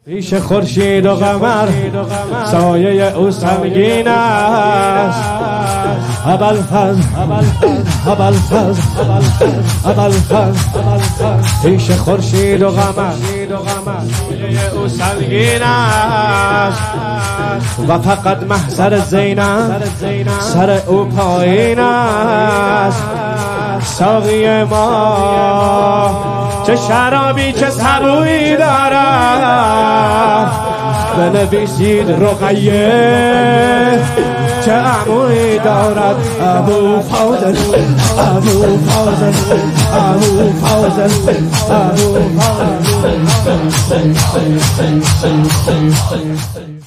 پیش خورشید و قمر سایه او سنگین است. ابوالفضل پیش خورشید و قمر سایه او سنگین است. و فقط محضر زینب سر او پایین است. ساقی ما چه شرابی چه سبویی دارد، بنویسید رقیه چه عمویی دارد. ابوالفضل ابوالفضل